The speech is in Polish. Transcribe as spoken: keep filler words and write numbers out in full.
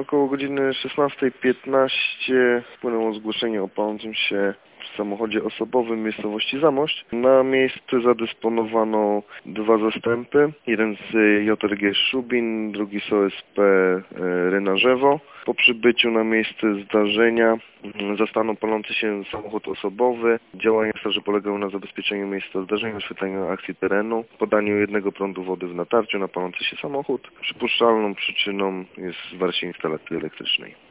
Około godziny szesnastej piętnaście wpłynęło zgłoszenie o palącym się w samochodzie osobowym w miejscowości Zamość. Na miejsce zadysponowano dwa zastępy. Jeden z J R G Szubin, drugi z O S P Rynarzewo. Po przybyciu na miejsce zdarzenia zastano palący się samochód osobowy. Działania straży polegały na zabezpieczeniu miejsca zdarzenia, oświetleniu akcji terenu, podaniu jednego prądu wody w natarciu na palący się samochód. Przypuszczalną przyczyną jest zwarcie instalacji elektrycznej.